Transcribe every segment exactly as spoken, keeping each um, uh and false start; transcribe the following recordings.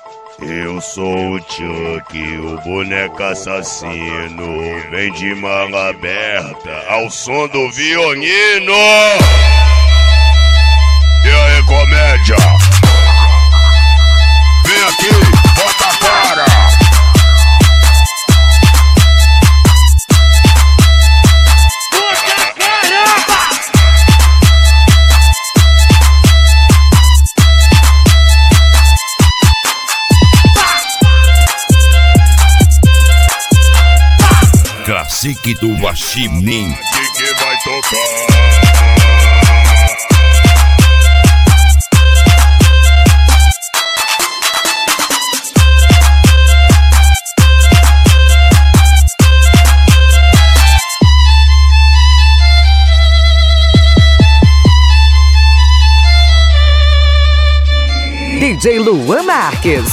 Eu sou o Chuck, o boneco assassino. Vem de manga aberta ao som do violino. E aí, comédia? Vem aqui, bota a cara. Bota caramba! Cacique do Guaxinim. Que que vai tocar? D J Luan Marques.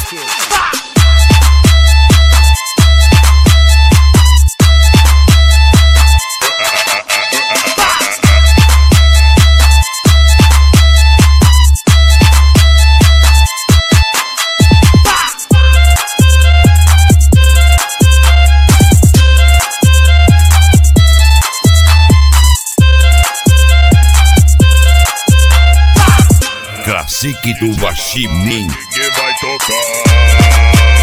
Cacique do Guaxinim. Que vai tocar?